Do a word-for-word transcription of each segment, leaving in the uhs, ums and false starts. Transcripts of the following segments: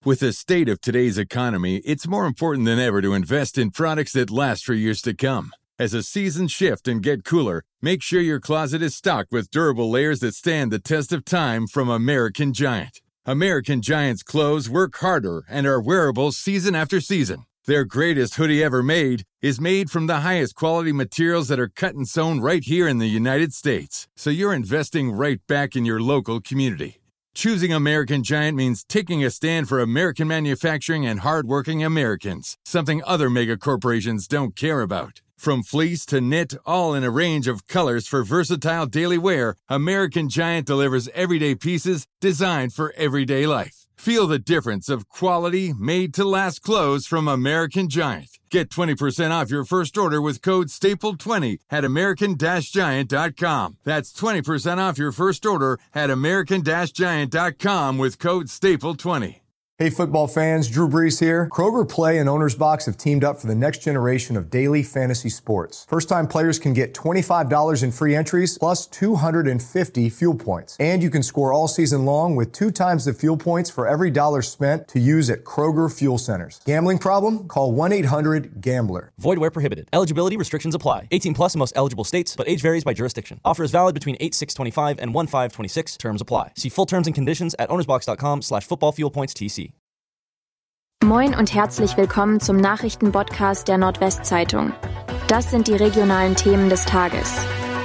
With the state of today's economy, it's more important than ever to invest in products that last for years to come. As the seasons shift and get cooler, make sure your closet is stocked with durable layers that stand the test of time from American Giant. American Giant's clothes work harder and are wearable season after season. Their greatest hoodie ever made is made from the highest quality materials that are cut and sewn right here in the United States. So you're investing right back in your local community. Choosing American Giant means taking a stand for American manufacturing and hardworking Americans, something other mega corporations don't care about. From fleece to knit, all in a range of colors for versatile daily wear, American Giant delivers everyday pieces designed for everyday life. Feel the difference of quality, made-to-last clothes from American Giant. Get twenty percent off your first order with code staple twenty at american giant dot com. That's twenty percent off your first order at american giant dot com with code staple twenty. Hey football fans, Drew Brees here. Kroger Play and Owner's Box have teamed up for the next generation of daily fantasy sports. First-time players can get twenty-five dollars in free entries plus two hundred fifty fuel points. And you can score all season long with two times the fuel points for every dollar spent to use at Kroger Fuel Centers. Gambling problem? Call one eight hundred gambler. Void where prohibited. Eligibility restrictions apply. eighteen plus in most eligible states, but age varies by jurisdiction. Offer is valid between eight six twenty-five and one five twenty-six. Terms apply. See full terms and conditions at ownersbox.com slash football fuel points TC. Moin und herzlich willkommen zum Nachrichtenpodcast der Nordwestzeitung. Das sind die regionalen Themen des Tages.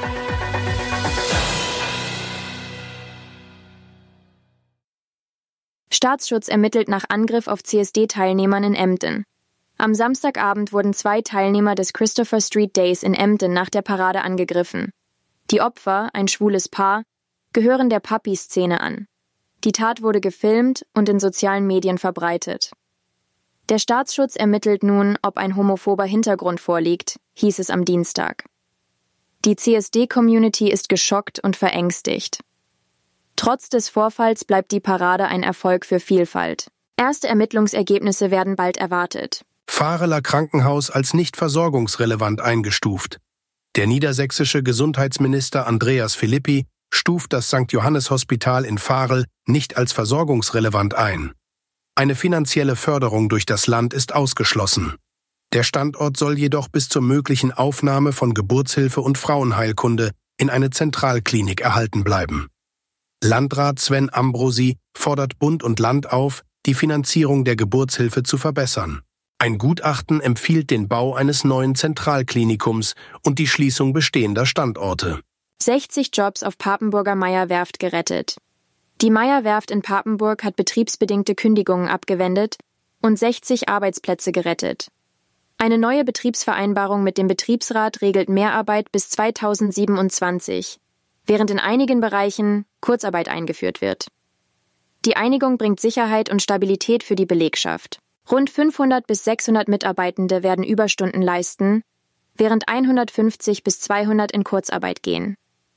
Staatsschutz ermittelt nach Angriff auf C S D-Teilnehmern in Emden. Am Samstagabend wurden zwei Teilnehmer des Christopher Street Days in Emden nach der Parade angegriffen. Die Opfer, ein schwules Paar, gehören der Papi-Szene an. Die Tat wurde gefilmt und in sozialen Medien verbreitet. Der Staatsschutz ermittelt nun, ob ein homophober Hintergrund vorliegt, hieß es am Dienstag. Die C S D-Community ist geschockt und verängstigt. Trotz des Vorfalls bleibt die Parade ein Erfolg für Vielfalt. Erste Ermittlungsergebnisse werden bald erwartet. Vareler Krankenhaus als nicht versorgungsrelevant eingestuft. Der niedersächsische Gesundheitsminister Andreas Philippi stuft das Sankt Johannes Hospital in Varel nicht als versorgungsrelevant ein. Eine finanzielle Förderung durch das Land ist ausgeschlossen. Der Standort soll jedoch bis zur möglichen Aufnahme von Geburtshilfe und Frauenheilkunde in eine Zentralklinik erhalten bleiben. Landrat Sven Ambrosi fordert Bund und Land auf, die Finanzierung der Geburtshilfe zu verbessern. Ein Gutachten empfiehlt den Bau eines neuen Zentralklinikums und die Schließung bestehender Standorte. sechzig Jobs auf Papenburger Meyer-Werft gerettet. Die Meyer-Werft in Papenburg hat betriebsbedingte Kündigungen abgewendet und sechzig Arbeitsplätze gerettet. Eine neue Betriebsvereinbarung mit dem Betriebsrat regelt Mehrarbeit bis zweitausendsiebenundzwanzig, während in einigen Bereichen Kurzarbeit eingeführt wird. Die Einigung bringt Sicherheit und Stabilität für die Belegschaft. Rund fünfhundert bis sechshundert Mitarbeitende werden Überstunden leisten, während hundertfünfzig bis zweihundert in Kurzarbeit gehen.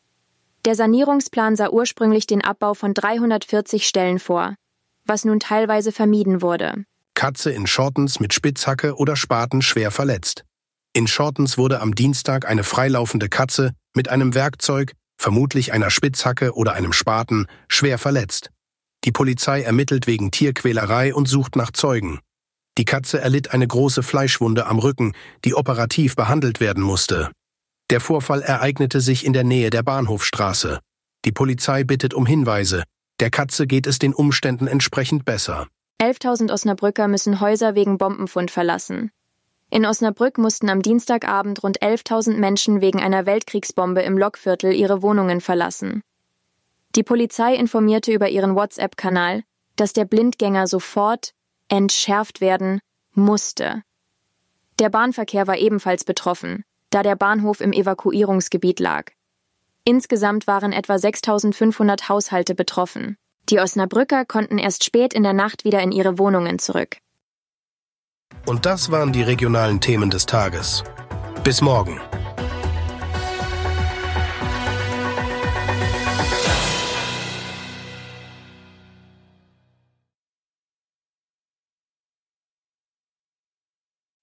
Der Sanierungsplan sah ursprünglich den Abbau von dreihundertvierzig Stellen vor, was nun teilweise vermieden wurde. Katze in Shortens mit Spitzhacke oder Spaten schwer verletzt. In Shortens wurde am Dienstag eine freilaufende Katze mit einem Werkzeug, vermutlich einer Spitzhacke oder einem Spaten, schwer verletzt. Die Polizei ermittelt wegen Tierquälerei und sucht nach Zeugen. Die Katze erlitt eine große Fleischwunde am Rücken, die operativ behandelt werden musste. Der Vorfall ereignete sich in der Nähe der Bahnhofstraße. Die Polizei bittet um Hinweise. Der Katze geht es den Umständen entsprechend besser. elftausend Osnabrücker müssen Häuser wegen Bombenfund verlassen. In Osnabrück mussten am Dienstagabend rund elftausend Menschen wegen einer Weltkriegsbombe im Lokviertel ihre Wohnungen verlassen. Die Polizei informierte über ihren WhatsApp-Kanal, dass der Blindgänger sofort entschärft werden musste. Der Bahnverkehr war ebenfalls betroffen, da der Bahnhof im Evakuierungsgebiet lag. Insgesamt waren etwa sechstausendfünfhundert Haushalte betroffen. Die Osnabrücker konnten erst spät in der Nacht wieder in ihre Wohnungen zurück. Und das waren die regionalen Themen des Tages. Bis morgen.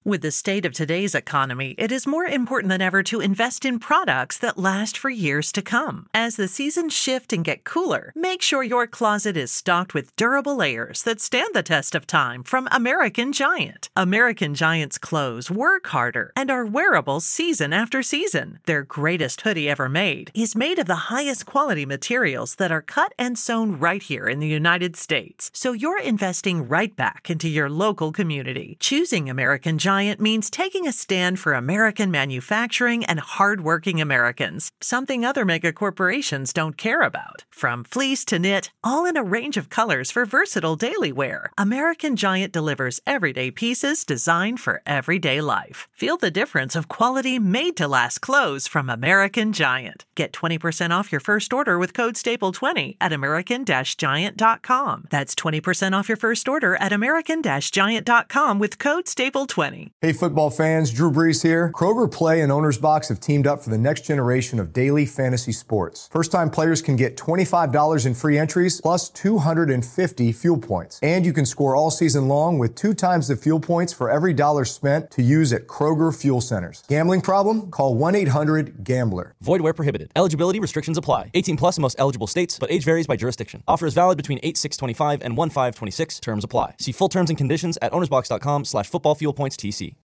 With the state of today's economy, it is more important than ever to invest in products that last for years to come. As the seasons shift and get cooler, make sure your closet is stocked with durable layers that stand the test of time from American Giant. American Giant's clothes work harder and are wearable season after season. Their greatest hoodie ever made is made of the highest quality materials that are cut and sewn right here in the United States. So you're investing right back into your local community. Choosing American Giant means taking a stand for American manufacturing and hardworking Americans, something other mega corporations don't care about. From fleece to knit, all in a range of colors for versatile daily wear, American Giant delivers everyday pieces designed for everyday life. Feel the difference of quality made-to-last clothes from American Giant. Get twenty percent off your first order with code staple twenty at american giant dot com. That's twenty percent off your first order at american giant dot com with code staple twenty. Hey football fans, Drew Brees here. Kroger Play and Owner's Box have teamed up for the next generation of daily fantasy sports. First-time players can get twenty-five dollars in free entries plus two hundred fifty fuel points. And you can score all season long with two times the fuel points for every dollar spent to use at Kroger Fuel Centers. Gambling problem? Call one eight hundred gambler. Void where prohibited. Eligibility restrictions apply. eighteen plus in most eligible states, but age varies by jurisdiction. Offer is valid between eight six twenty-five and one five twenty-six. Terms apply. See full terms and conditions at ownersbox dot com slash football fuel points T C.